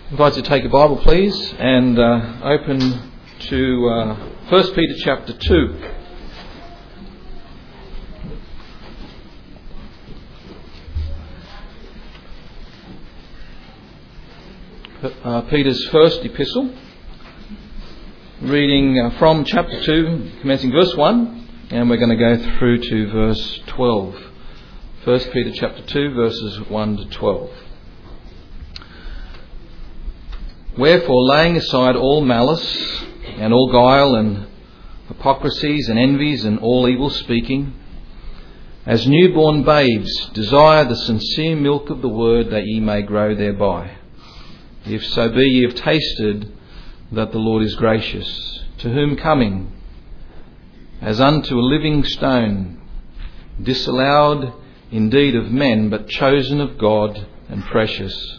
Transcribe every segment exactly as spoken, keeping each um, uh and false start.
I invite you to take a Bible, please, and uh, open to uh, First Peter chapter two. Uh, Peter's first epistle, reading uh, from chapter two, commencing verse one, and we're going to go through to verse twelve. First Peter chapter two, verses one to twelve. Wherefore, laying aside all malice and all guile and hypocrisies and envies and all evil speaking, as newborn babes desire the sincere milk of the word, that ye may grow thereby. If so be ye have tasted that the Lord is gracious, to whom coming, as unto a living stone, disallowed indeed of men, but chosen of God and precious,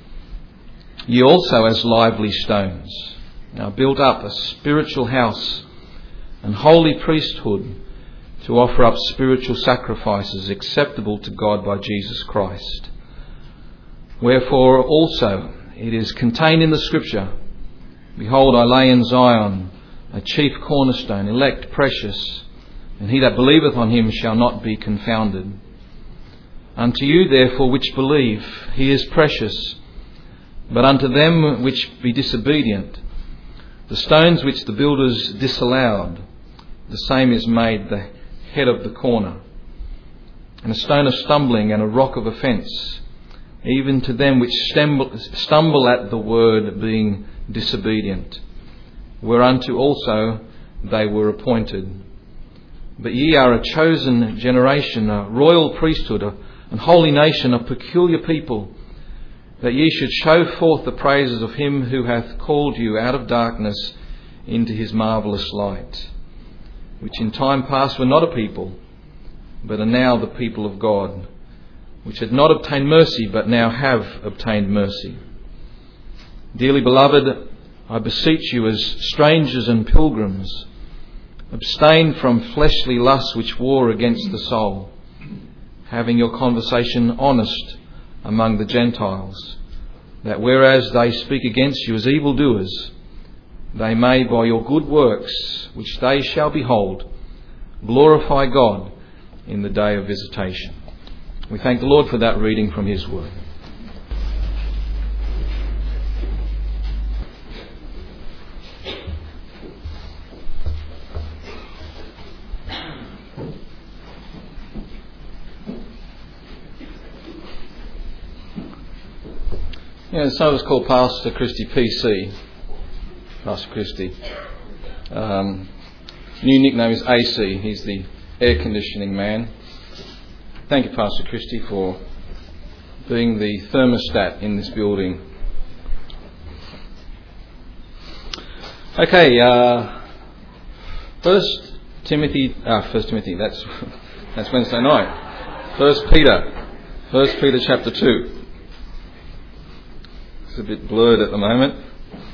ye also as lively stones, now built up a spiritual house and holy priesthood, to offer up spiritual sacrifices acceptable to God by Jesus Christ. Wherefore also it is contained in the Scripture, Behold, I lay in Zion a chief cornerstone, elect, precious, and he that believeth on him shall not be confounded. Unto you therefore which believe, he is precious. But unto them which be disobedient, the stones which the builders disallowed, the same is made the head of the corner, and a stone of stumbling and a rock of offence, even to them which stumble at the word, being disobedient, whereunto also they were appointed. But ye are a chosen generation, a royal priesthood, an holy nation, a peculiar people, that ye should show forth the praises of him who hath called you out of darkness into his marvellous light, which in time past were not a people, but are now the people of God, which had not obtained mercy, but now have obtained mercy. Dearly beloved, I beseech you as strangers and pilgrims, abstain from fleshly lusts which war against the soul, having your conversation honest among the Gentiles, that whereas they speak against you as evildoers, they may by your good works, which they shall behold, glorify God in the day of visitation. We thank the Lord for that reading from his word. Yeah, some of us call Pastor Christie P C. Pastor Christie. Um, new nickname is A C. He's the air conditioning man. Thank you, Pastor Christie, for being the thermostat in this building. Okay, uh, First Timothy. Ah, First Timothy. That's that's Wednesday night. First Peter. First Peter chapter two. It's a bit blurred at the moment.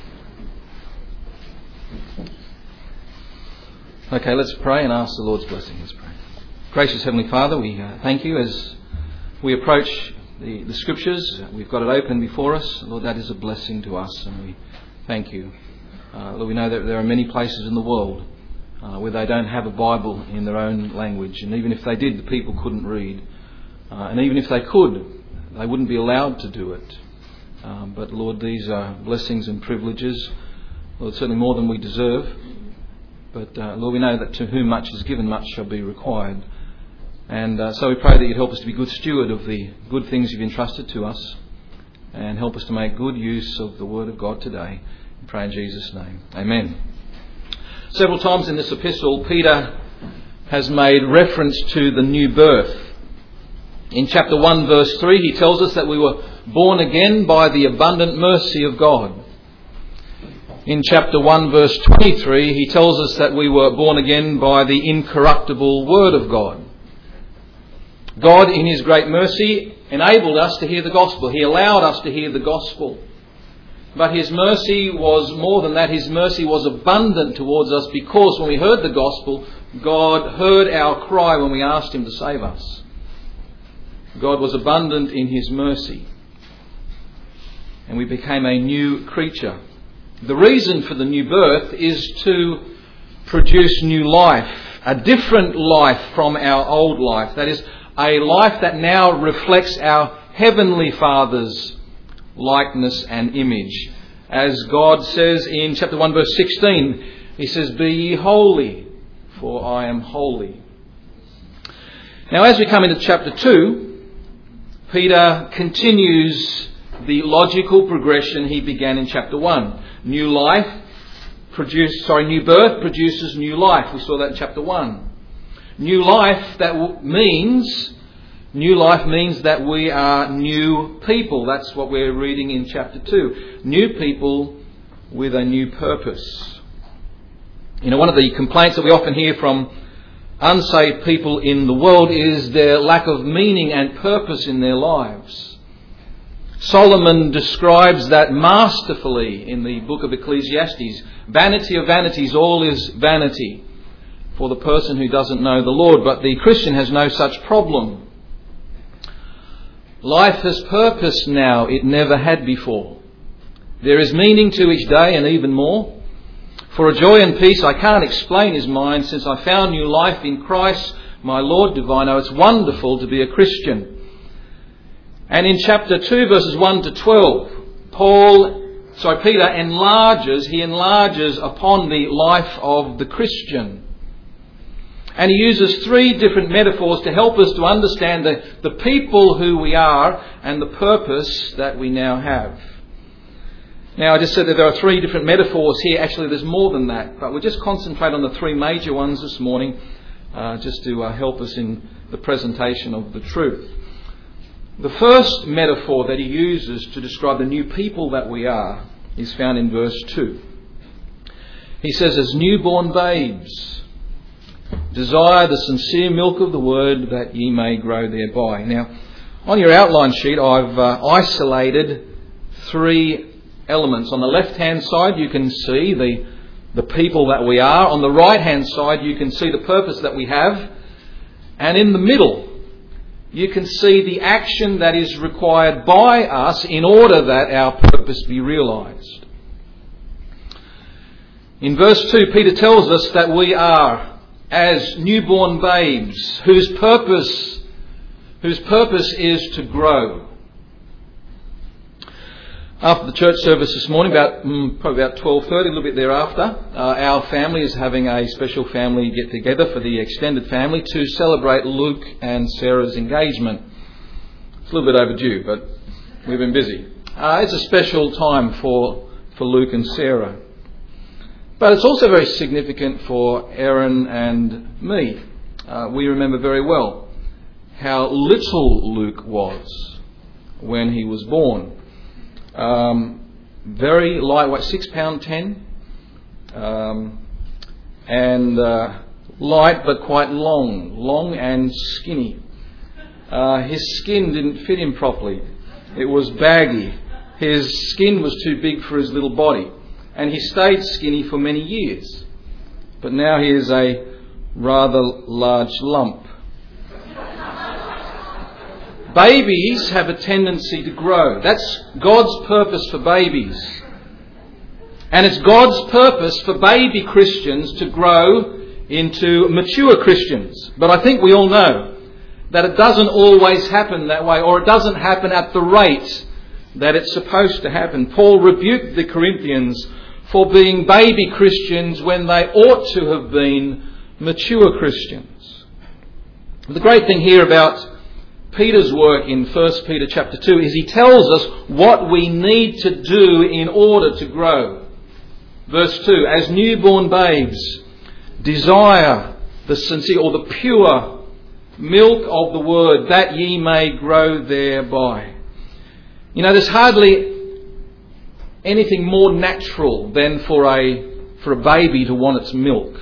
Okay, let's pray and ask the Lord's blessing. Let's pray. Gracious Heavenly Father, we uh, thank you as we approach the, the Scriptures. We've got it open before us. Lord, that is a blessing to us, and we thank you. Uh, Lord, we know that there are many places in the world uh, where they don't have a Bible in their own language, and even if they did, the people couldn't read. Uh, and even if they could, they wouldn't be allowed to do it. Um, but Lord, these are blessings and privileges, Lord, certainly more than we deserve. But uh, Lord, we know that to whom much is given, much shall be required. And uh, so we pray that you'd help us to be good steward of the good things you've entrusted to us, and help us to make good use of the Word of God today. We pray in Jesus' name. Amen. Several times in this epistle, Peter has made reference to the new birth. In chapter one, verse three, he tells us that we were born again by the abundant mercy of God. In chapter one, verse twenty-three, he tells us that we were born again by the incorruptible Word of God. God, in his great mercy, enabled us to hear the gospel. He allowed us to hear the gospel. But his mercy was more than that. His mercy was abundant towards us, because when we heard the gospel, God heard our cry when we asked him to save us. God was abundant in his mercy. and we became a new creature. The reason for the new birth is to produce new life, a different life from our old life. That is, a life that now reflects our Heavenly Father's likeness and image. As God says in chapter one verse sixteen, He says, "Be ye holy, for I am holy." Now as we come into chapter two, Peter continues the logical progression he began in chapter one. New life produce, sorry, new birth produces new life. We saw that in chapter one. New life, that w- means, new life means that we are new people. That's what we're reading in chapter two. New people with a new purpose. You know, one of the complaints that we often hear from unsaved people in the world is their lack of meaning and purpose in their lives. Solomon describes that masterfully in the book of Ecclesiastes. Vanity of vanities, all is vanity for the person who doesn't know the Lord, but the Christian has no such problem. Life has purpose now it never had before. There is meaning to each day and even more. For a joy and peace I can't explain is mine since I found new life in Christ, my Lord divine. Oh, it's wonderful to be a Christian. And in chapter two, verses one to twelve, Paul, sorry, Peter enlarges, he enlarges upon the life of the Christian. And he uses three different metaphors to help us to understand the, the people who we are and the purpose that we now have. Now, I just said that there are three different metaphors here. Actually, there's more than that. But we'll just concentrate on the three major ones this morning, uh, just to uh, help us in the presentation of the truth. The first metaphor that he uses to describe the new people that we are is found in verse two. He says, "As newborn babes, desire the sincere milk of the word that ye may grow thereby." Now, on your outline sheet, I've uh, isolated three elements. On the left-hand side, you can see the, the people that we are. On the right-hand side, you can see the purpose that we have. And in the middle, you can see the action that is required by us in order that our purpose be realised. In verse two, Peter tells us that we are as newborn babes whose purpose, whose purpose is to grow. After the church service this morning, about mm, probably about twelve thirty, a little bit thereafter, uh, our family is having a special family get-together for the extended family to celebrate Luke and Sarah's engagement. It's a little bit overdue, but we've been busy. Uh, it's a special time for, for Luke and Sarah. But it's also very significant for Aaron and me. Uh, we remember very well how little Luke was when he was born. Um, very lightweight, six pound ten, um, and uh, light but quite long, long and skinny. Uh, his skin didn't fit him properly. It was baggy. His skin was too big for his little body, and he stayed skinny for many years. But now he is a rather large lump. Babies have a tendency to grow. That's God's purpose for babies. And it's God's purpose for baby Christians to grow into mature Christians. But I think we all know that it doesn't always happen that way, or it doesn't happen at the rate that it's supposed to happen. Paul rebuked the Corinthians for being baby Christians when they ought to have been mature Christians. The great thing here about Peter's work in First Peter chapter two is he tells us what we need to do in order to grow. Verse two, "As newborn babes, desire the sincere or the pure milk of the word that ye may grow thereby." You know, there's hardly anything more natural than for a for a baby to want its milk.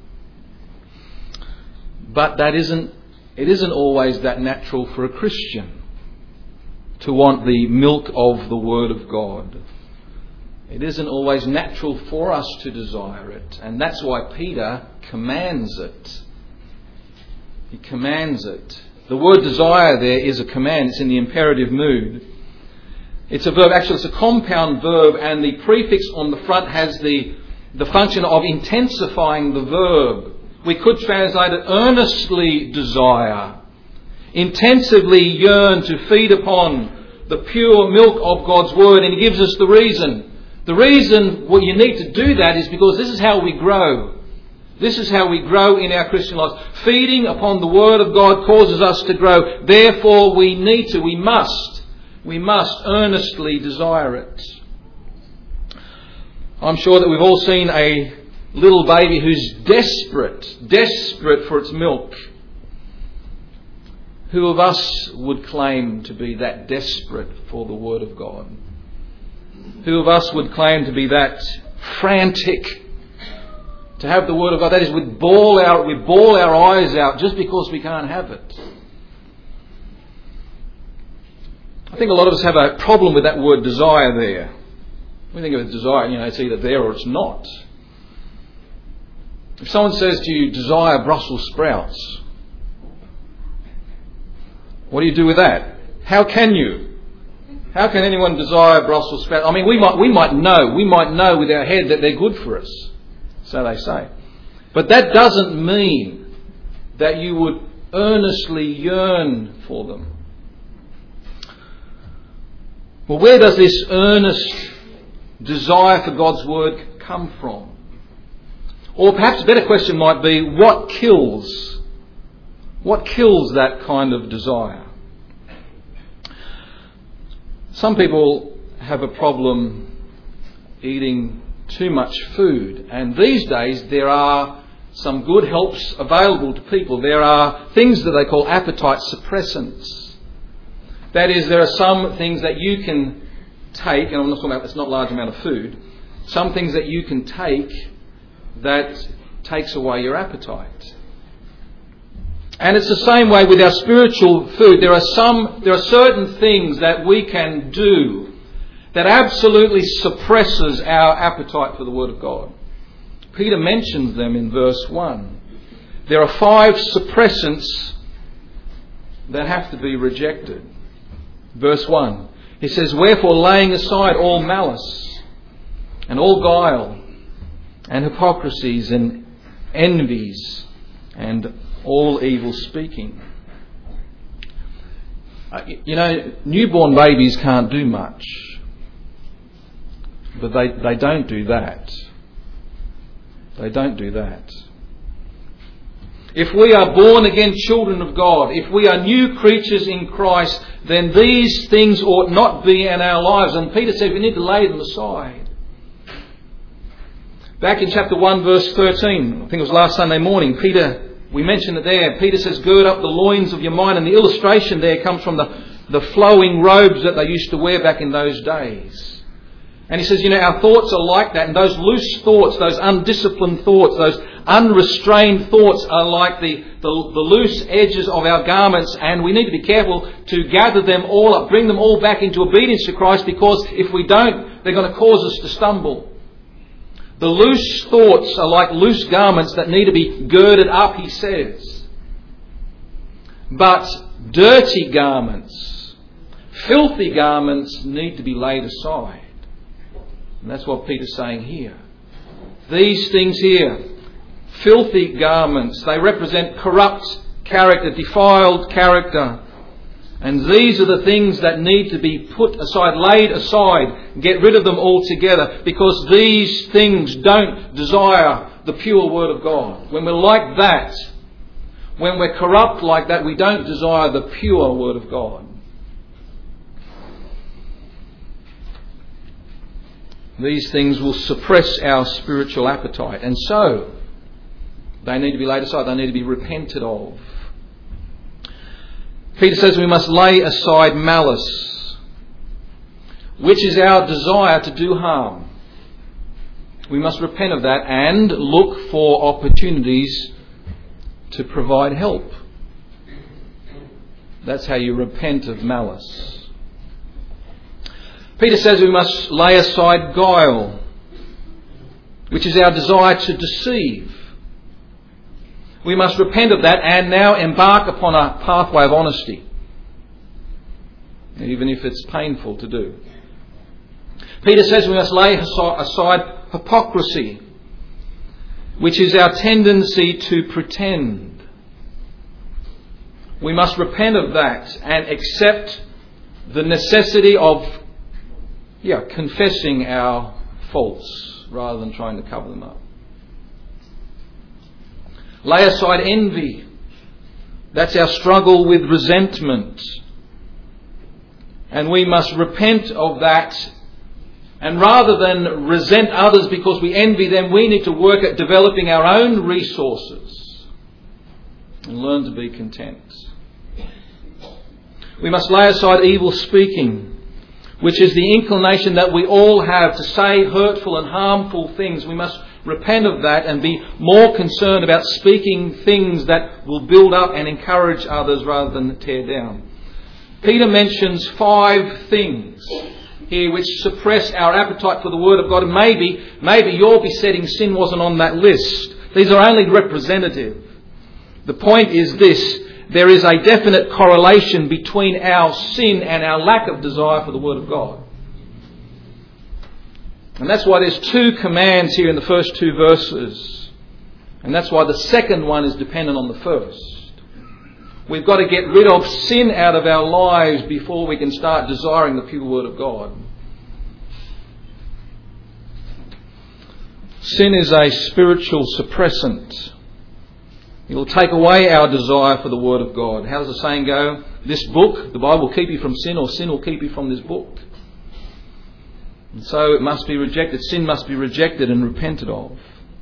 But that isn't It isn't always that natural for a Christian to want the milk of the Word of God. It isn't always natural for us to desire it. And that's why Peter commands it. He commands it. The word desire there is a command. It's in the imperative mood. It's a verb, actually it's a compound verb, and the prefix on the front has the, the function of intensifying the verb. We could translate it earnestly desire, intensively yearn to feed upon the pure milk of God's Word, and He gives us the reason. The reason what you need to do that is because this is how we grow. This is how we grow in our Christian lives. Feeding upon the Word of God causes us to grow. Therefore we need to, we must, we must earnestly desire it. I'm sure that we've all seen a little baby who's desperate, desperate for its milk. Who of us would claim to be that desperate for the Word of God? Who of us would claim to be that frantic to have the Word of God? That is, we bawl our, we bawl our eyes out just because we can't have it. I think a lot of us have a problem with that word desire there. We think of it desire, you know, it's either there or it's not. If someone says to you, desire Brussels sprouts, what do you do with that? How can you? How can anyone desire Brussels sprouts? I mean, we might we might know, we might know with our head that they're good for us. So they say. But that doesn't mean that you would earnestly yearn for them. Well, where does this earnest desire for God's Word come from? Or perhaps a better question might be, what kills? What kills that kind of desire? Some people have a problem eating too much food, and these days there are some good helps available to people. There are things that they call appetite suppressants. That is, there are some things that you can take, and I'm not talking about, it's not a large amount of food, some things that you can take that takes away your appetite. And it's the same way with our spiritual food. There are some, there are certain things that we can do that absolutely suppresses our appetite for the Word of God. Peter mentions them in verse one. There are five suppressants that have to be rejected. Verse one, he says, wherefore laying aside all malice and all guile and hypocrisies and envies and all evil speaking. Uh, you know, newborn babies can't do much. But they, they don't do that. They don't do that. If we are born again children of God, if we are new creatures in Christ, then these things ought not be in our lives. And Peter said we need to lay them aside. Back in chapter one verse thirteen, I think it was last Sunday morning, Peter, we mentioned it there. Peter says, gird up the loins of your mind. And the illustration there comes from the, the flowing robes that they used to wear back in those days. And he says, you know, our thoughts are like that. And those loose thoughts, those undisciplined thoughts, those unrestrained thoughts are like the, the, the loose edges of our garments. And we need to be careful to gather them all up, bring them all back into obedience to Christ, because if we don't, they're going to cause us to stumble. The loose thoughts are like loose garments that need to be girded up, he says. But dirty garments, filthy garments need to be laid aside. And that's what Peter's saying here. These things here, filthy garments, they represent corrupt character, defiled character. And these are the things that need to be put aside, laid aside, get rid of them altogether, because these things don't desire the pure Word of God. When we're like that, when we're corrupt like that, we don't desire the pure Word of God. These things will suppress our spiritual appetite, and so they need to be laid aside, they need to be repented of. Peter says we must lay aside malice, which is our desire to do harm. We must repent of that and look for opportunities to provide help. That's how you repent of malice. Peter says we must lay aside guile, which is our desire to deceive. We must repent of that and now embark upon a pathway of honesty. even if it's painful to do. Peter says we must lay aside hypocrisy, which is our tendency to pretend. We must repent of that and accept the necessity of yeah, confessing our faults rather than trying to cover them up. Lay aside envy. That's our struggle with resentment. And we must repent of that. And rather than resent others because we envy them, we need to work at developing our own resources and learn to be content. We must lay aside evil speaking, which is the inclination that we all have to say hurtful and harmful things. We must repent of that and be more concerned about speaking things that will build up and encourage others rather than tear down. Peter mentions five things here which suppress our appetite for the Word of God. And maybe, maybe your besetting sin wasn't on that list. These are only representative. The point is this: there is a definite correlation between our sin and our lack of desire for the Word of God. And that's why there's two commands here in the first two verses. And that's why the second one is dependent on the first. We've got to get rid of sin out of our lives before we can start desiring the pure Word of God. Sin is a spiritual suppressant. It will take away our desire for the Word of God. How does the saying go? This book, the Bible, will keep you from sin, or sin will keep you from this book. And so it must be rejected. Sin must be rejected and repented of.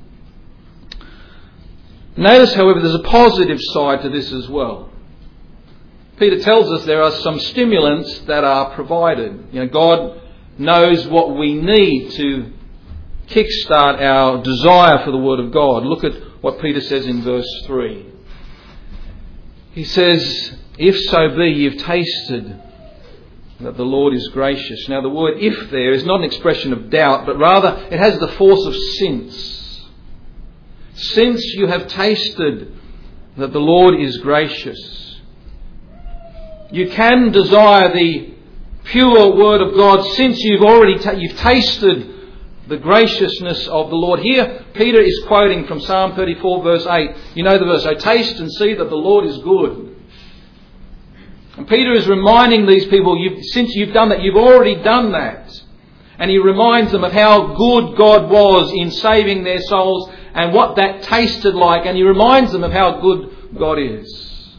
Notice, however, there's a positive side to this as well. Peter tells us there are some stimulants that are provided. You know, God knows what we need to kickstart our desire for the Word of God. Look at what Peter says in verse three. He says, "If so be you've tasted that the Lord is gracious." Now the word "if" there is not an expression of doubt, but rather it has the force of since. Since you have tasted that the Lord is gracious. You can desire the pure Word of God since you've already ta- you've tasted the graciousness of the Lord. Here, Peter is quoting from Psalm thirty-four, verse eight. You know the verse, "Oh, taste and see that the Lord is good." And Peter is reminding these people, you've, since you've done that, you've already done that. And he reminds them of how good God was in saving their souls and what that tasted like. And he reminds them of how good God is.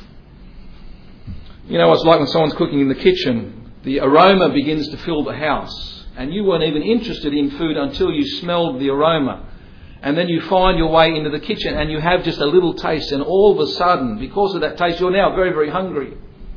You know what it's like when someone's cooking in the kitchen. The aroma begins to fill the house. And you weren't even interested in food until you smelled the aroma. And then you find your way into the kitchen and you have just a little taste. And all of a sudden, because of that taste, you're now very, very hungry.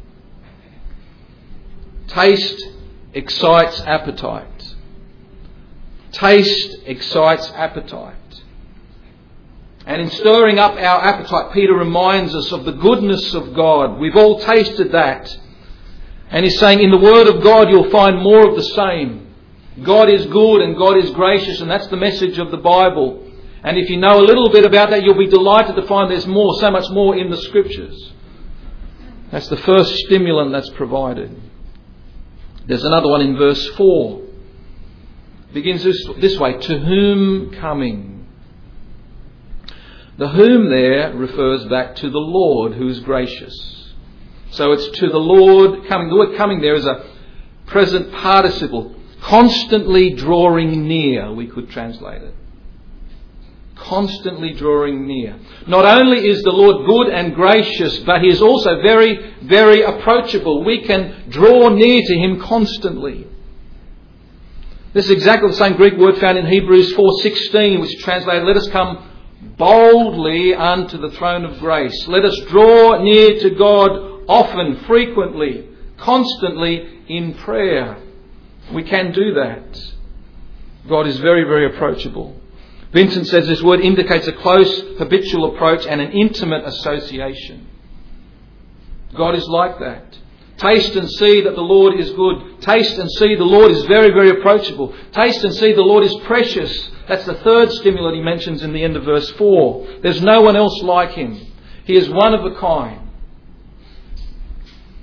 Taste excites appetite. Taste excites appetite. And in stirring up our appetite, Peter reminds us of the goodness of God. We've all tasted that. And he's saying in the Word of God you'll find more of the same. God is good and God is gracious, and that's the message of the Bible. And if you know a little bit about that, you'll be delighted to find there's more, so much more in the Scriptures. That's the first stimulant that's provided. There's another one in verse four. It begins this, this way, "To whom coming?" The whom there refers back to the Lord who is gracious. So it's to the Lord coming. The word coming there is a present participle. Constantly drawing near, we could translate it. Constantly drawing near. Not only is the Lord good and gracious, but He is also very, very approachable. We can draw near to Him constantly. This is exactly the same Greek word found in Hebrews four sixteen, which is translated, "Let us come boldly unto the throne of grace." Let us draw near to God often, frequently, constantly in prayer. We can do that. God is very, very approachable. Vincent says this word indicates a close, habitual approach and an intimate association. God is like that. Taste and see that the Lord is good. Taste and see the Lord is very, very approachable. Taste and see the Lord is precious. That's the third stimulant he mentions in the end of verse four. There's no one else like Him. He is one of a kind.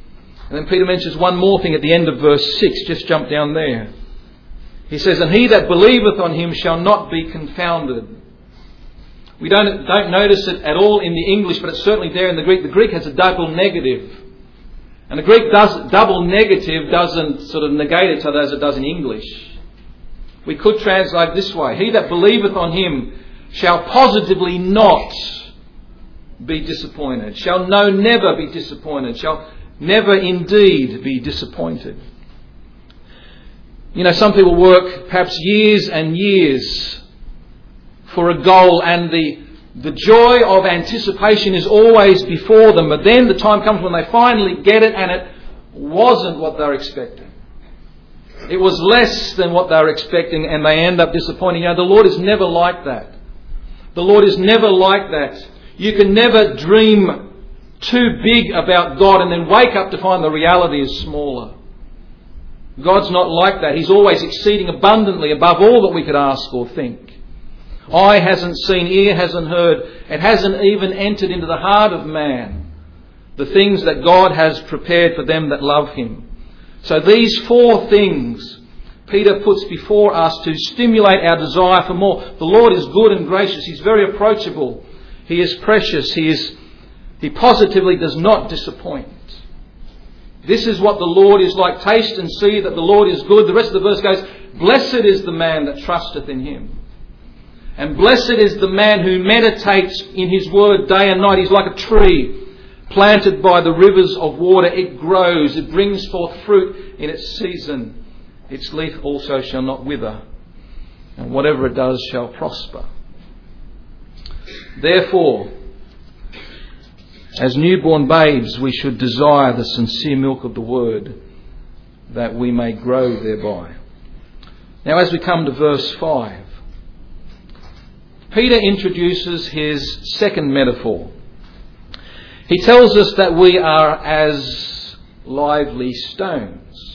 And then Peter mentions one more thing at the end of verse six. Just jump down there. He says, and he that believeth on him shall not be confounded. We don't, don't notice it at all in the English, but it's certainly there in the Greek. The Greek has a double negative. And the Greek does, double negative doesn't sort of negate each other as it does in English. We could translate this way. He that believeth on him shall positively not be disappointed. Shall no never be disappointed. Shall never indeed be disappointed. You know, some people work perhaps years and years for a goal, and the the joy of anticipation is always before them, but then the time comes when they finally get it and it wasn't what they're expecting. It was less than what they're expecting and they end up disappointing. You know, the Lord is never like that. The Lord is never like that. You can never dream too big about God and then wake up to find the reality is smaller. God's not like that. He's always exceeding abundantly above all that we could ask or think. Eye hasn't seen, ear hasn't heard, it hasn't even entered into the heart of man the things that God has prepared for them that love Him. So these four things Peter puts before us to stimulate our desire for more. The Lord is good and gracious. He's very approachable. He is precious. He is, He positively does not disappoint. This is what the Lord is like. Taste and see that the Lord is good. The rest of the verse goes, blessed is the man that trusteth in Him. And blessed is the man who meditates in His word day and night. He's like a tree planted by the rivers of water. It grows. It brings forth fruit in its season. Its leaf also shall not wither. And whatever it does shall prosper. Therefore, as newborn babes, we should desire the sincere milk of the word, that we may grow thereby. Now, as we come to verse five, Peter introduces his second metaphor. He tells us that we are as lively stones.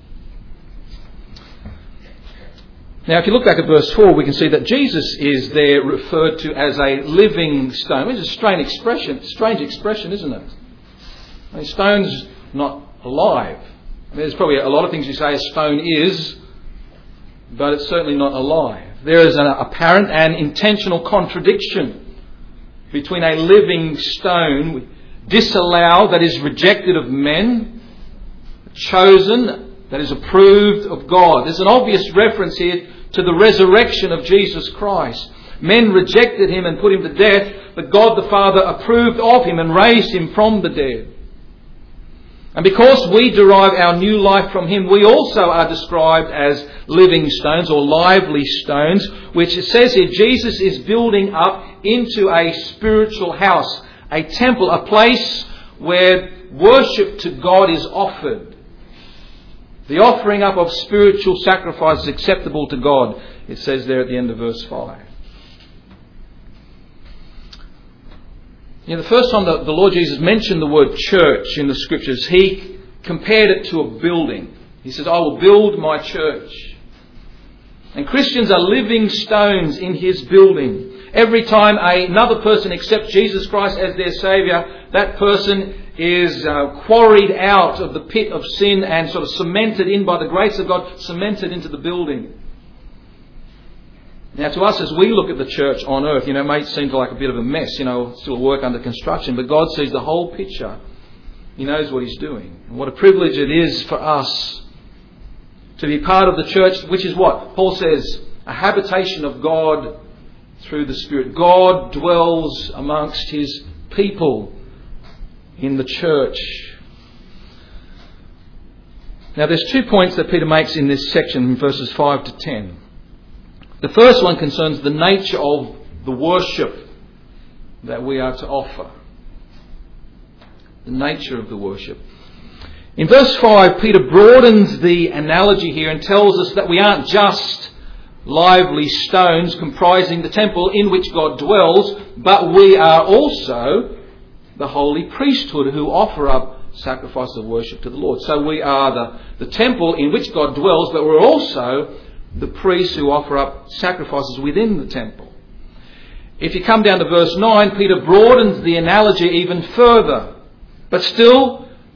Now, if you look back at verse four, we can see that Jesus is there referred to as a living stone. It's a strange expression, strange expression, isn't it? I mean, stone's not alive. I mean, there's probably a lot of things you say a stone is, but it's certainly not alive. There is an apparent and intentional contradiction between a living stone, disallowed, that is rejected of men, chosen, that is approved of God. There's an obvious reference here to the resurrection of Jesus Christ. Men rejected Him and put Him to death, but God the Father approved of Him and raised Him from the dead. And because we derive our new life from Him, we also are described as living stones or lively stones, which it says here Jesus is building up into a spiritual house, a temple, a place where worship to God is offered. The offering up of spiritual sacrifices acceptable to God, it says there at the end of verse five. You know, the first time that the Lord Jesus mentioned the word church in the Scriptures, He compared it to a building. He says, I will build my church. And Christians are living stones in His building. Every time another person accepts Jesus Christ as their Saviour, that person is uh, quarried out of the pit of sin and sort of cemented in by the grace of God, cemented into the building. Now, to us, as we look at the church on earth, you know, it may seem like a bit of a mess, you know, still a work under construction, but God sees the whole picture. He knows what He's doing. And what a privilege it is for us to be part of the church, which is what? Paul says, a habitation of God through the Spirit. God dwells amongst His people in the church. Now, there's two points that Peter makes in this section, verses five to ten. The first one concerns the nature of the worship that we are to offer. The nature of the worship. In verse five, Peter broadens the analogy here and tells us that we aren't just lively stones comprising the temple in which God dwells, but we are also the holy priesthood who offer up sacrifice of worship to the Lord. So we are the, the temple in which God dwells, but we're also the priests who offer up sacrifices within the temple. If you come down to verse nine, Peter broadens the analogy even further. But still,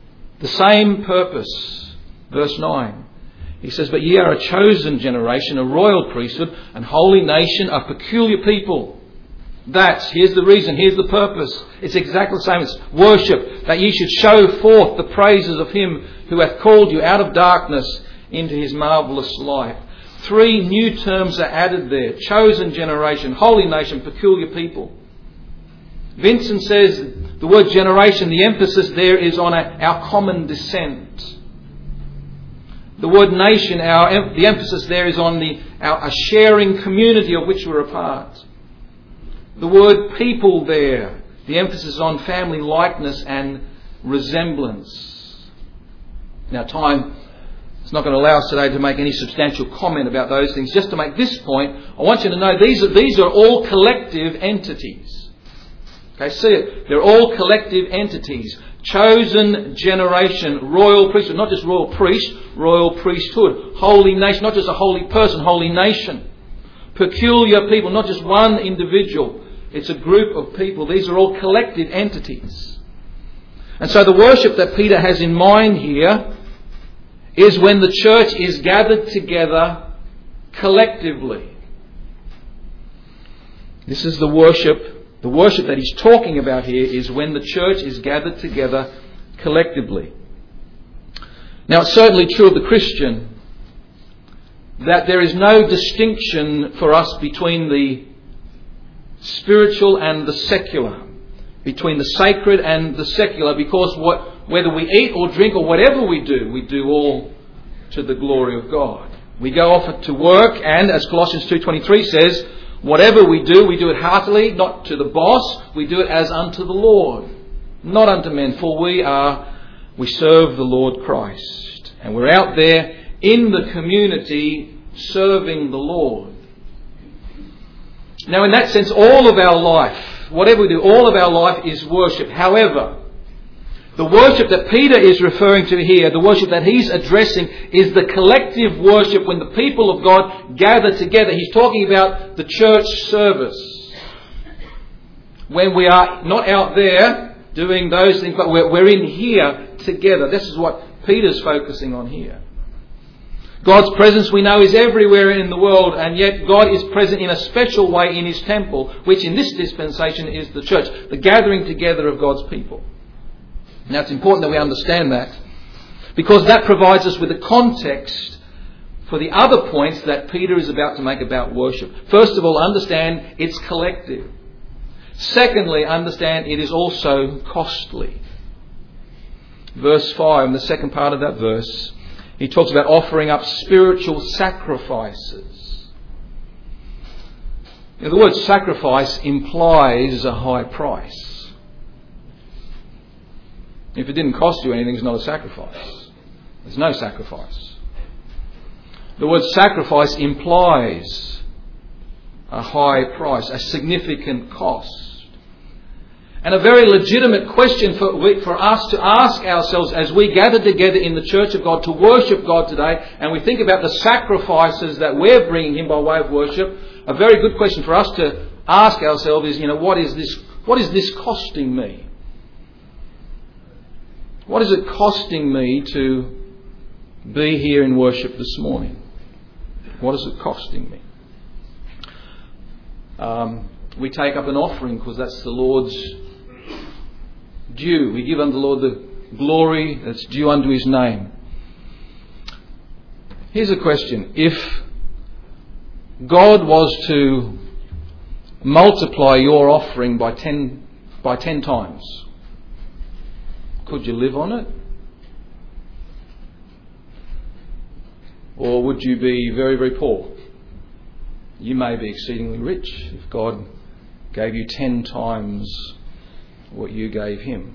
The same purpose. Verse nine. He says, but ye are a chosen generation, a royal priesthood, an holy nation, a peculiar people. That's, here's the reason, here's the purpose. It's exactly the same. It's worship, that ye should show forth the praises of him who hath called you out of darkness into his marvellous light. Three new terms are added there. Chosen generation, holy nation, peculiar people. Vincent says the word generation, the emphasis there is on a, our common descent. The word nation, our, the emphasis there is on the, our, a sharing community of which we're a part. The word people there, the emphasis on family likeness and resemblance. Now time is not going to allow us today to make any substantial comment about those things. Just to make this point, I want you to know these are, these are all collective entities. Okay, see it. They're all collective entities. Chosen generation, royal priesthood, not just royal priest, royal priesthood. Holy nation, not just a holy person, holy nation. Peculiar people, not just one individual. It's a group of people. These are all collective entities. And so the worship that Peter has in mind here is when the church is gathered together collectively. This is the worship. The worship that he's talking about here is when the church is gathered together collectively. Now, it's certainly true of the Christian that there is no distinction for us between the spiritual and the secular, between the sacred and the secular, because what, whether we eat or drink or whatever we do, we do all to the glory of God. We go off to work, and as Colossians two twenty-three says, whatever we do, we do it heartily, not to the boss, we do it as unto the Lord, not unto men, for we are, we serve the Lord Christ. And we're out there in the community serving the Lord. Now in that sense, all of our life, whatever we do, all of our life is worship. However, the worship that Peter is referring to here, the worship that he's addressing, is the collective worship when the people of God gather together. He's talking about the church service. When we are not out there doing those things, but we're, we're in here together. This is what Peter's focusing on here. God's presence, we know, is everywhere in the world, and yet God is present in a special way in his temple, which in this dispensation is the church, the gathering together of God's people. Now it's important that we understand that, because that provides us with a context for the other points that Peter is about to make about worship. First of all, understand it's collective. Secondly, understand it is also costly. Verse five, in the second part of that verse, he talks about offering up spiritual sacrifices. Now, the word sacrifice implies a high price. If it didn't cost you anything, it's not a sacrifice. There's no sacrifice. The word sacrifice implies a high price, a significant cost. And a very legitimate question for, for us to ask ourselves as we gather together in the church of God to worship God today, and we think about the sacrifices that we're bringing him by way of worship, a very good question for us to ask ourselves is, you know, what is this, what is this costing me? What is it costing me to be here in worship this morning? What is it costing me? Um, we take up an offering because that's the Lord's due. We give unto the Lord the glory that's due unto his name. Here's a question. If God was to multiply your offering by ten by ten times, could you live on it? Or would you be very, very poor? You may be exceedingly rich if God gave you ten times what you gave him.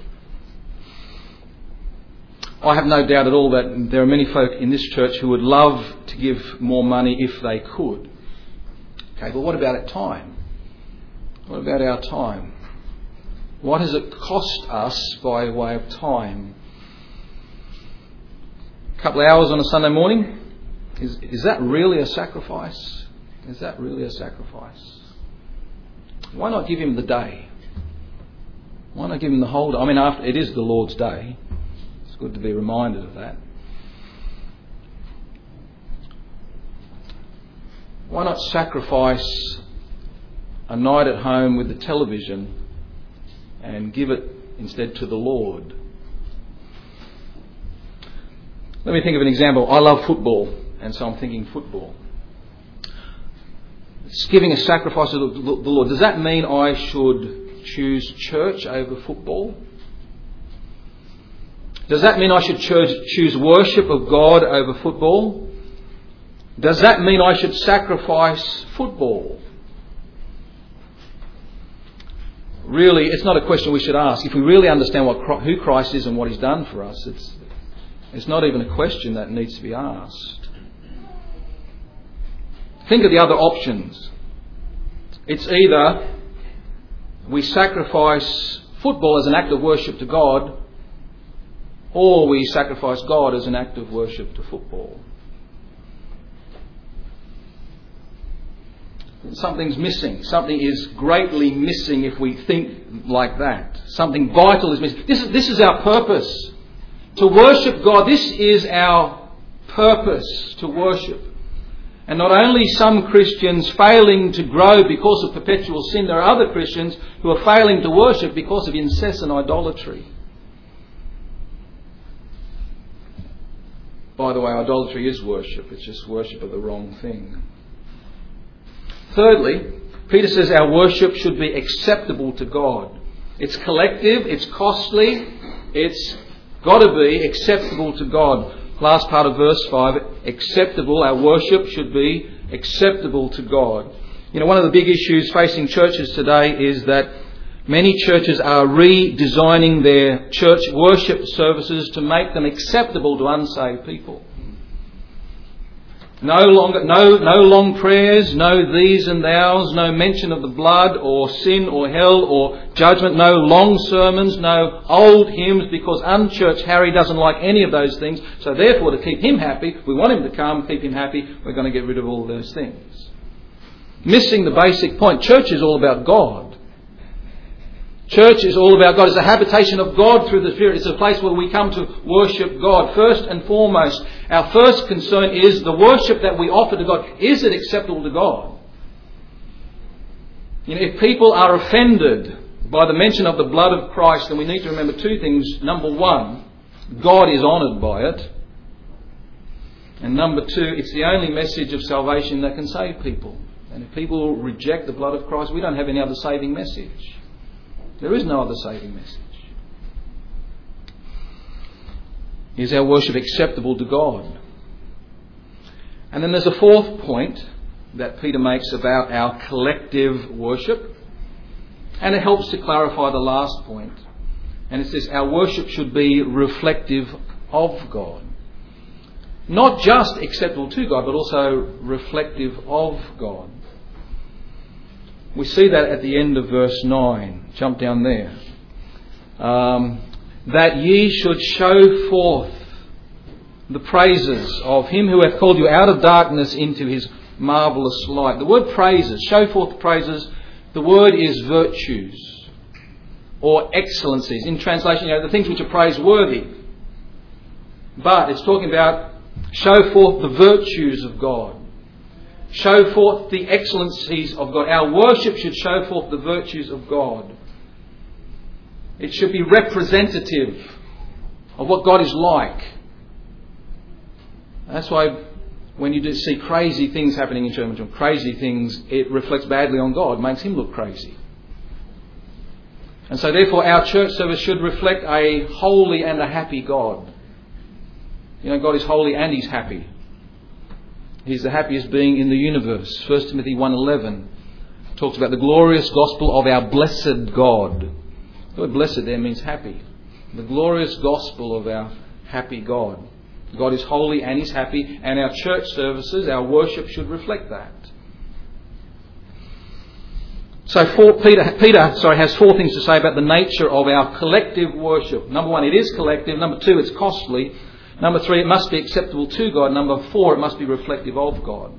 I have no doubt at all that there are many folk in this church who would love to give more money if they could. Okay, but what about our time? What about our time? What does it cost us by way of time? A couple of hours on a Sunday morning? Is, is that really a sacrifice? Is that really a sacrifice? Why not give him the day? Why not give him the whole day? I mean, after it is the Lord's day. good to be reminded of that. Why not sacrifice a night at home with the television and give it instead to the Lord? Let me think of an example. I love football, and so I'm thinking football. It's giving a sacrifice to the Lord. Does that mean I should choose church over football? Does that mean I should choose worship of God over football? Does that mean I should sacrifice football? Really, it's not a question we should ask. If we really understand what, who Christ is and what He's done for us, it's, it's not even a question that needs to be asked. Think of the other options. It's either we sacrifice football as an act of worship to God, or we sacrifice God as an act of worship to football. Something's missing. Something is greatly missing if we think like that. Something vital is missing. This is, this is our purpose. To worship God, this is our purpose, to worship. And not only some Christians failing to grow because of perpetual sin, there are other Christians who are failing to worship because of incessant idolatry. By the way, idolatry is worship. It's just worship of the wrong thing. Thirdly, Peter says our worship should be acceptable to God. It's collective, it's costly, it's got to be acceptable to God. Last part of verse five, acceptable, our worship should be acceptable to God. You know, one of the big issues facing churches today is that many churches are redesigning their church worship services to make them acceptable to unsaved people. No longer, no, no long prayers, no these and thous, no mention of the blood or sin or hell or judgment, no long sermons, no old hymns, because unchurched Harry doesn't like any of those things. So therefore, to keep him happy, we want him to come, keep him happy, we're going to get rid of all those things. Missing the basic point. Church is all about God. Church is all about God. It's a habitation of God through the Spirit. It's a place where we come to worship God. First and foremost, our first concern is the worship that we offer to God. Is it acceptable to God? You know, if people are offended by the mention of the blood of Christ, then we need to remember two things. Number one, God is honoured by it. And number two, it's the only message of salvation that can save people. And if people reject the blood of Christ, we don't have any other saving message. There is no other saving message. Is our worship acceptable to God? And then there's a fourth point that Peter makes about our collective worship. And it helps to clarify the last point. And it says our worship should be reflective of God. Not just acceptable to God, but also reflective of God. We see that at the end of verse nine. Jump down there. Um, that ye should show forth the praises of Him who hath called you out of darkness into His marvellous light. The word praises, show forth praises, the word is virtues or excellencies. In translation, you know, the things which are praiseworthy. But it's talking about show forth the virtues of God. Show forth the excellencies of God. Our worship should show forth the virtues of God. It should be representative of what God is like. That's why when you do see crazy things happening in church, crazy things, it reflects badly on God, makes Him look crazy. And so therefore our church service should reflect a holy and a happy God. You know, God is holy and He's happy. He's the happiest being in the universe. First Timothy one eleven talks about the glorious gospel of our blessed God. The word blessed there means happy. The glorious gospel of our happy God. God is holy and He's happy, and our church services, our worship should reflect that. So four, Peter, Peter sorry, has four things to say about the nature of our collective worship. Number one, it is collective. Number two, it's costly. Number three, it must be acceptable to God. Number four, it must be reflective of God.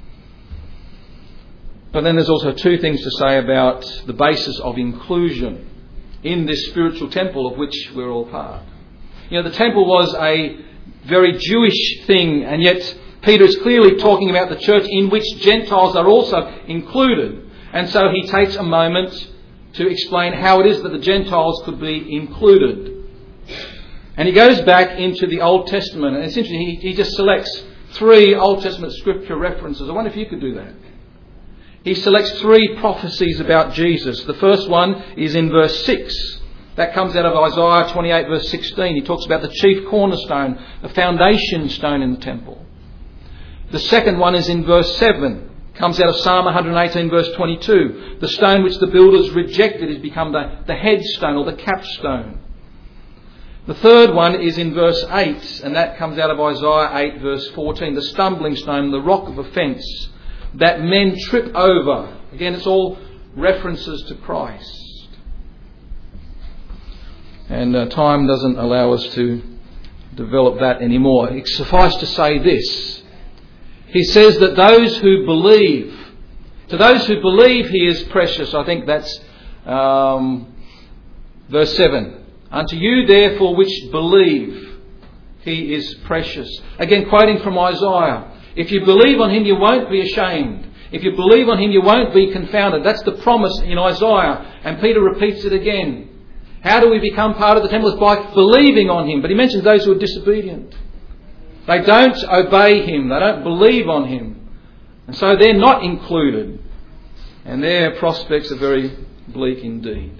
But then there's also two things to say about the basis of inclusion in this spiritual temple of which we're all part. You know, the temple was a very Jewish thing, and yet Peter is clearly talking about the church in which Gentiles are also included. And so he takes a moment to explain how it is that the Gentiles could be included. And he goes back into the Old Testament, and essentially he, he just selects three Old Testament scripture references. I wonder if you could do that. He selects three prophecies about Jesus. The first one is in verse six. That comes out of Isaiah twenty-eight verse sixteen. He talks about the chief cornerstone, the foundation stone in the temple. The second one is in verse seven. Comes out of Psalm one eighteen verse twenty-two. The stone which the builders rejected has become the, the headstone or the capstone. The third one is in verse eight, and that comes out of Isaiah eight verse fourteen. The stumbling stone, the rock of offence that men trip over. Again, it's all references to Christ. And uh, time doesn't allow us to develop that anymore. It's suffice to say this. He says that those who believe, to those who believe he is precious, I think that's um, verse seven. Unto you therefore which believe he is precious. Again, quoting from Isaiah. If you believe on him, you won't be ashamed. If you believe on him, you won't be confounded. That's the promise in Isaiah. And Peter repeats it again. How do we become part of the temple? It's by believing on him. But he mentions those who are disobedient. They don't obey him. They don't believe on him. And so they're not included. And their prospects are very bleak indeed.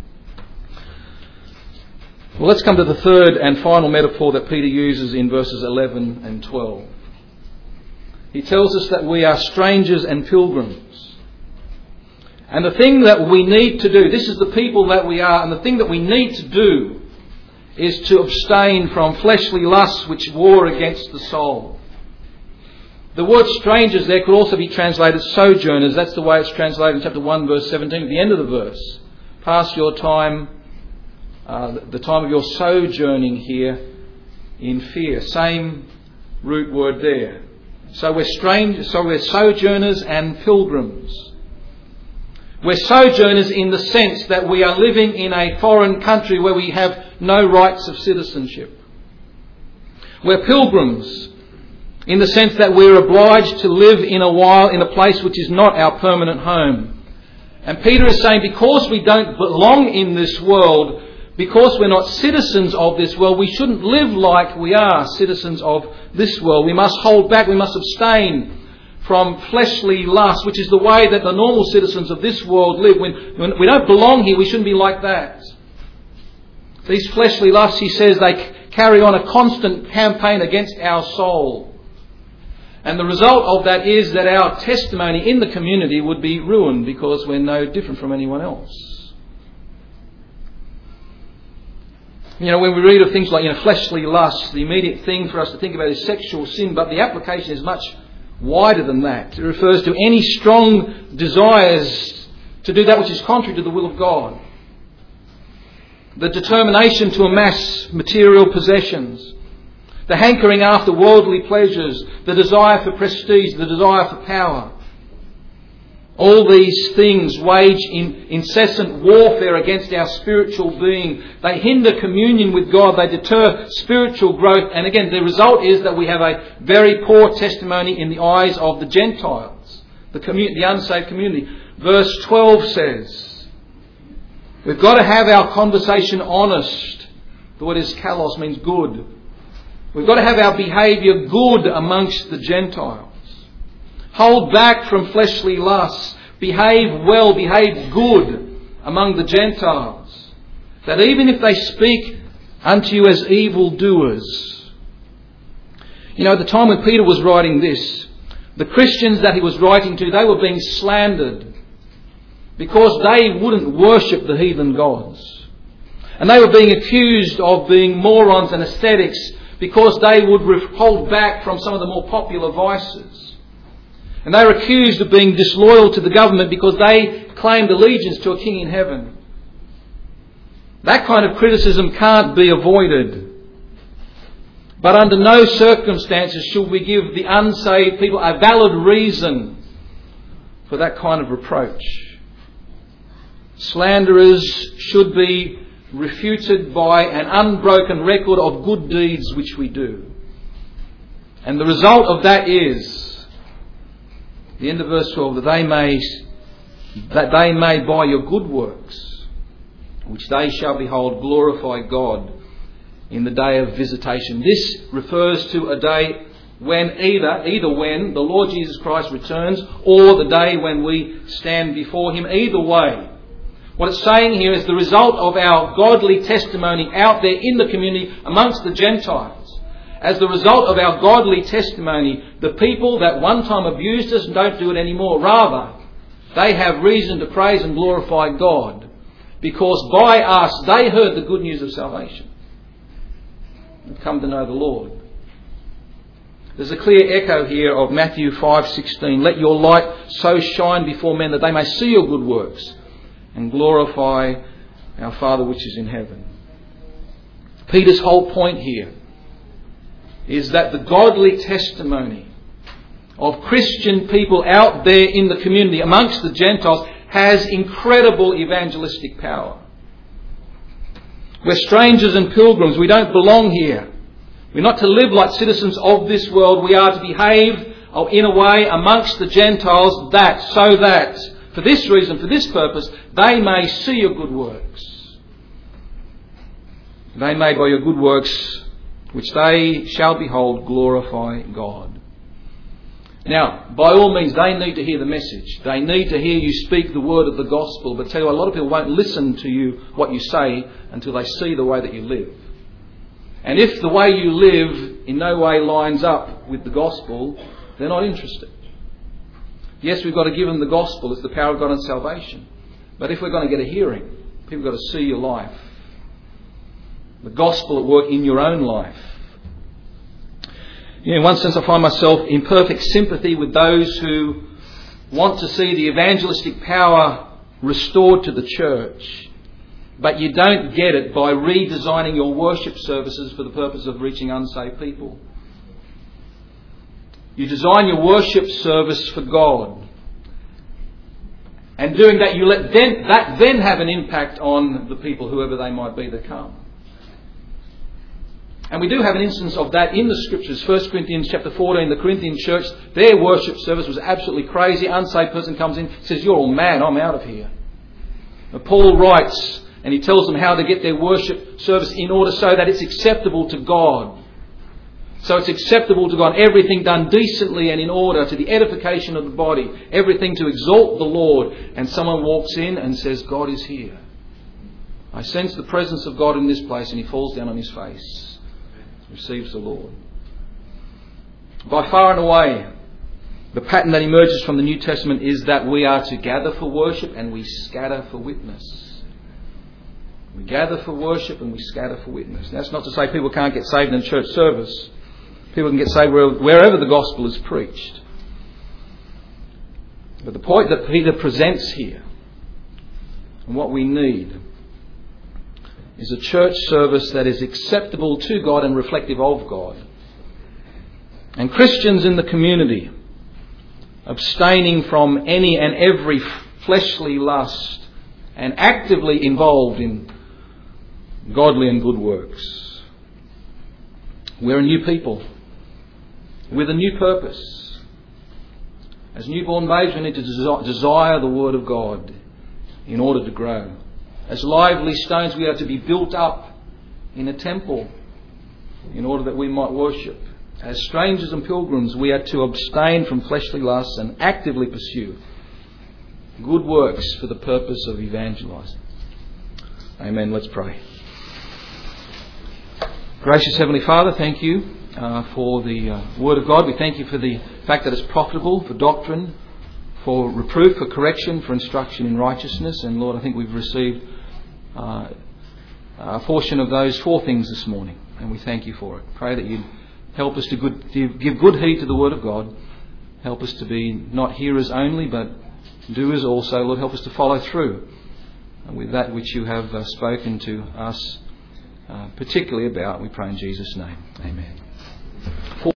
Well, let's come to the third and final metaphor that Peter uses in verses eleven and twelve. He tells us that we are strangers and pilgrims. And the thing that we need to do, this is the people that we are, and the thing that we need to do is to abstain from fleshly lusts which war against the soul. The word strangers there could also be translated sojourners. That's the way it's translated in chapter one verse seventeen at the end of the verse. Pass your time, uh, the time of your sojourning here in fear. Same root word there. So we're strangers, so we're sojourners and pilgrims. We're sojourners in the sense that we are living in a foreign country where we have no rights of citizenship. We're pilgrims in the sense that we're obliged to live in a while in a place which is not our permanent home. And Peter is saying because we don't belong in this world, because we're not citizens of this world, we shouldn't live like we are citizens of this world. We must hold back, we must abstain from fleshly lust, which is the way that the normal citizens of this world live. When, when we don't belong here, we shouldn't be like that. These fleshly lusts, he says, they carry on a constant campaign against our soul. And the result of that is that our testimony in the community would be ruined because we're no different from anyone else. You know, when we read of things like, you know, fleshly lusts, the immediate thing for us to think about is sexual sin, but the application is much wider than that. It refers to any strong desires to do that which is contrary to the will of God. The determination to amass material possessions. The hankering after worldly pleasures. The desire for prestige. The desire for power. All these things wage in incessant warfare against our spiritual being. They hinder communion with God. They deter spiritual growth. And again, the result is that we have a very poor testimony in the eyes of the Gentiles, the, commun- the unsaved community. Verse twelve says, we've got to have our conversation honest. The word is kalos, means good. We've got to have our behaviour good amongst the Gentiles. Hold back from fleshly lusts. Behave well, behave good among the Gentiles. That even if they speak unto you as evildoers. You know, at the time when Peter was writing this, the Christians that he was writing to, they were being slandered because they wouldn't worship the heathen gods. And they were being accused of being morons and ascetics because they would hold back from some of the more popular vices. And they were accused of being disloyal to the government because they claimed allegiance to a king in heaven. That kind of criticism can't be avoided. But under no circumstances should we give the unsaved people a valid reason for that kind of reproach. Slanderers should be refuted by an unbroken record of good deeds which we do. And the result of that is, the end of verse twelve, that they may, that they may by your good works, which they shall behold, glorify God in the day of visitation. This refers to a day when either, either when the Lord Jesus Christ returns or the day when we stand before Him. Either way, what it's saying here is the result of our godly testimony out there in the community amongst the Gentiles. As the result of our godly testimony, the people that one time abused us don't do it anymore. Rather, they have reason to praise and glorify God, because by us they heard the good news of salvation and come to know the Lord. There's a clear echo here of Matthew five sixteen. Let your light so shine before men that they may see your good works and glorify our Father which is in heaven. Peter's whole point here is that the godly testimony of Christian people out there in the community amongst the Gentiles has incredible evangelistic power. We're strangers and pilgrims. We don't belong here. We're not to live like citizens of this world. We are to behave in a way amongst the Gentiles that, so that, for this reason, for this purpose, they may see your good works. They may by your good works, which they shall behold, glorify God. Now, by all means, they need to hear the message. They need to hear you speak the word of the gospel. But tell you what, a lot of people won't listen to you, what you say, until they see the way that you live. And if the way you live in no way lines up with the gospel, they're not interested. Yes, we've got to give them the gospel. It's the power of God and salvation. But if we're going to get a hearing, people have got to see your life. The gospel at work in your own life. You know, in one sense, I find myself in perfect sympathy with those who want to see the evangelistic power restored to the church. But you don't get it by redesigning your worship services for the purpose of reaching unsaved people. You design your worship service for God. And doing that, you let then, that then have an impact on the people, whoever they might be, that come. And we do have an instance of that in the Scriptures. First Corinthians chapter fourteen, the Corinthian church, their worship service was absolutely crazy. Unsaved person comes in, says, "You're all mad, I'm out of here." And Paul writes, and he tells them how to get their worship service in order so that it's acceptable to God. So it's acceptable to God. Everything done decently and in order to the edification of the body. Everything to exalt the Lord. And someone walks in and says, "God is here. I sense the presence of God in this place," and he falls down on his face. Receives the Lord. By far and away, the pattern that emerges from the New Testament is that we are to gather for worship and we scatter for witness. We gather for worship and we scatter for witness. That's not to say people can't get saved in church service. People can get saved wherever the gospel is preached. But the point that Peter presents here, and what we need, is a church service that is acceptable to God and reflective of God. And Christians in the community abstaining from any and every fleshly lust and actively involved in godly and good works. We're a new people with a new purpose. As newborn babes, we need to desi- desire the Word of God in order to grow. As lively stones, we are to be built up in a temple in order that we might worship. As strangers and pilgrims, we are to abstain from fleshly lusts and actively pursue good works for the purpose of evangelizing. Amen. Let's pray. Gracious Heavenly Father, thank you uh, for the uh, Word of God. We thank you for the fact that it's profitable for doctrine, for reproof, for correction, for instruction in righteousness. And Lord, I think we've received uh, a portion of those four things this morning, and we thank you for it. Pray that you'd help us to good, to give good heed to the Word of God. Help us to be not hearers only, but doers also. Lord, help us to follow through with that which you have uh, spoken to us, uh, particularly about. We pray in Jesus' name. Amen.